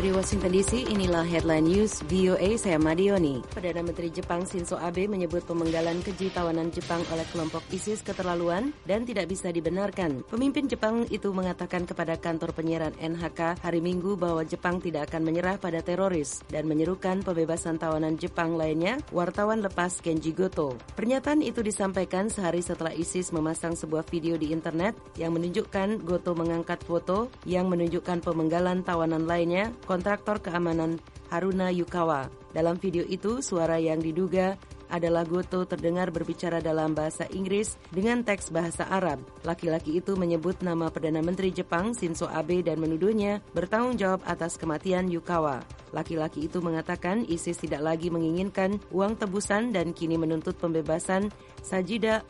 Dari Washington DC, inilah Headline News VOA, saya Madioni. Perdana Menteri Jepang Shinzo Abe menyebut pemenggalan keji tawanan Jepang oleh kelompok ISIS keterlaluan dan tidak bisa dibenarkan. Pemimpin Jepang itu mengatakan kepada kantor penyiaran NHK hari Minggu bahwa Jepang tidak akan menyerah pada teroris dan menyerukan pembebasan tawanan Jepang lainnya, wartawan lepas Kenji Goto. Pernyataan itu disampaikan sehari setelah ISIS memasang sebuah video di internet yang menunjukkan Goto mengangkat foto yang menunjukkan pemenggalan tawanan lainnya, kontraktor keamanan Haruna Yukawa. Dalam video itu, suara yang diduga adalah Goto terdengar berbicara dalam bahasa Inggris dengan teks bahasa Arab. Laki-laki itu menyebut nama Perdana Menteri Jepang Shinzo Abe dan menuduhnya bertanggung jawab atas kematian Yukawa. Laki-laki itu mengatakan ISIS tidak lagi menginginkan uang tebusan dan kini menuntut pembebasan Sajida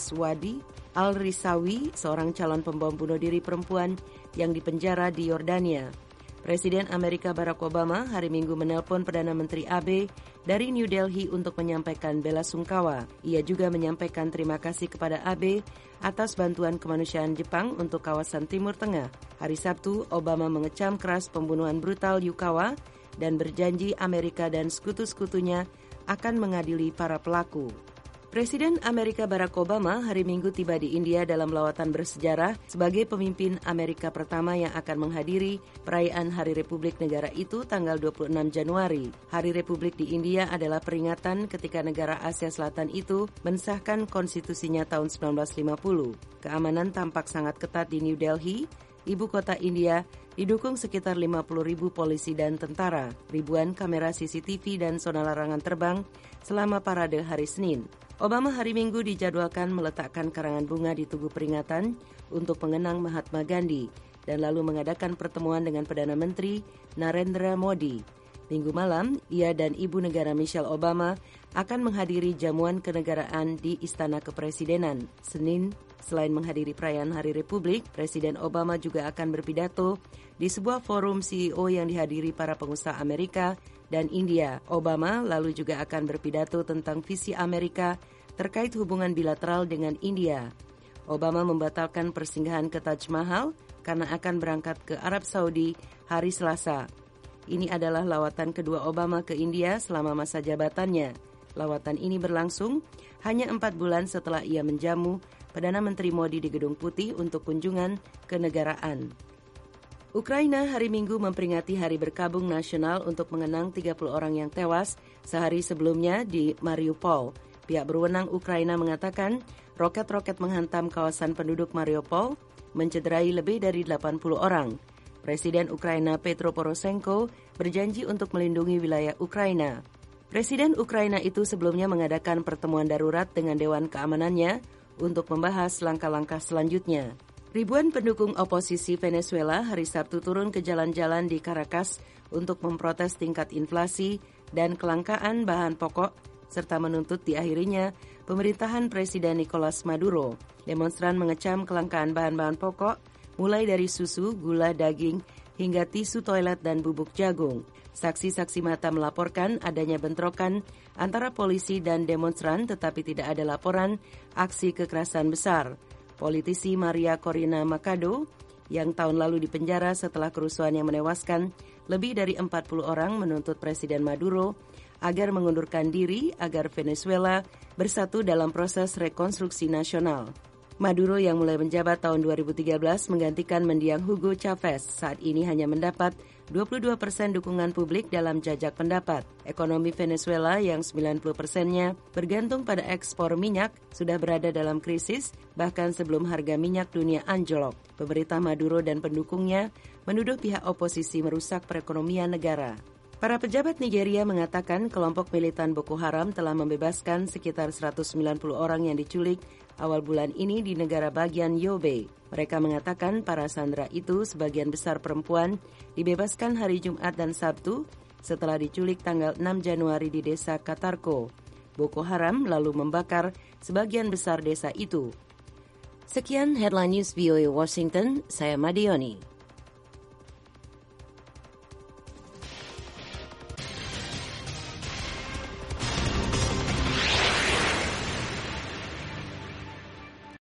Al-Risawi, seorang calon pembom bunuh diri perempuan yang dipenjara di Yordania. Presiden Amerika Barack Obama hari Minggu menelpon Perdana Menteri Abe dari New Delhi untuk menyampaikan bela sungkawa. Ia juga menyampaikan terima kasih kepada Abe atas bantuan kemanusiaan Jepang untuk kawasan Timur Tengah. Hari Sabtu, Obama mengecam keras pembunuhan brutal Yukawa dan berjanji Amerika dan sekutu-sekutunya akan mengadili para pelaku. Presiden Amerika Barack Obama hari Minggu tiba di India dalam lawatan bersejarah sebagai pemimpin Amerika pertama yang akan menghadiri perayaan Hari Republik negara itu tanggal 26 Januari. Hari Republik di India adalah peringatan ketika negara Asia Selatan itu mensahkan konstitusinya tahun 1950. Keamanan tampak sangat ketat di New Delhi, ibu kota India, didukung sekitar 50.000 polisi dan tentara, ribuan kamera CCTV dan zona larangan terbang selama parade hari Senin. Obama hari Minggu dijadwalkan meletakkan karangan bunga di tugu peringatan untuk mengenang Mahatma Gandhi dan lalu mengadakan pertemuan dengan Perdana Menteri Narendra Modi. Minggu malam, ia dan Ibu Negara Michelle Obama akan menghadiri jamuan kenegaraan di Istana Kepresidenan. Senin, selain menghadiri perayaan Hari Republik, Presiden Obama juga akan berpidato di sebuah forum CEO yang dihadiri para pengusaha Amerika dan India. Obama lalu juga akan berpidato tentang visi Amerika terkait hubungan bilateral dengan India. Obama membatalkan persinggahan ke Taj Mahal karena akan berangkat ke Arab Saudi hari Selasa. Ini adalah lawatan kedua Obama ke India selama masa jabatannya. Lawatan ini berlangsung hanya 4 bulan setelah ia menjamu Perdana Menteri Modi di Gedung Putih untuk kunjungan kenegaraan. Ukraina hari Minggu memperingati Hari Berkabung Nasional untuk mengenang 30 orang yang tewas sehari sebelumnya di Mariupol. Pihak berwenang Ukraina mengatakan roket-roket menghantam kawasan penduduk Mariupol, mencederai lebih dari 80 orang. Presiden Ukraina Petro Poroshenko berjanji untuk melindungi wilayah Ukraina. Presiden Ukraina itu sebelumnya mengadakan pertemuan darurat dengan Dewan Keamanannya untuk membahas langkah-langkah selanjutnya. Ribuan pendukung oposisi Venezuela hari Sabtu turun ke jalan-jalan di Caracas untuk memprotes tingkat inflasi dan kelangkaan bahan pokok, serta menuntut diakhirinya pemerintahan Presiden Nicolas Maduro. Demonstran mengecam kelangkaan bahan-bahan pokok, mulai dari susu, gula, daging, hingga tisu toilet dan bubuk jagung. Saksi-saksi mata melaporkan adanya bentrokan antara polisi dan demonstran, tetapi tidak ada laporan aksi kekerasan besar. Politisi Maria Corina Machado yang tahun lalu dipenjara setelah kerusuhan yang menewaskan lebih dari 40 orang menuntut Presiden Maduro agar mengundurkan diri agar Venezuela bersatu dalam proses rekonstruksi nasional. Maduro yang mulai menjabat tahun 2013 menggantikan mendiang Hugo Chavez saat ini hanya mendapat 22% dukungan publik dalam jajak pendapat. Ekonomi Venezuela yang 90%-nya bergantung pada ekspor minyak sudah berada dalam krisis bahkan sebelum harga minyak dunia anjlok. Pemerintah Maduro dan pendukungnya menuduh pihak oposisi merusak perekonomian negara. Para pejabat Nigeria mengatakan kelompok militan Boko Haram telah membebaskan sekitar 190 orang yang diculik awal bulan ini di negara bagian Yobe. Mereka mengatakan para sandera itu sebagian besar perempuan dibebaskan hari Jumat dan Sabtu setelah diculik tanggal 6 Januari di desa Katarko. Boko Haram lalu membakar sebagian besar desa itu. Sekian Headline News VOA Washington, saya Madioni.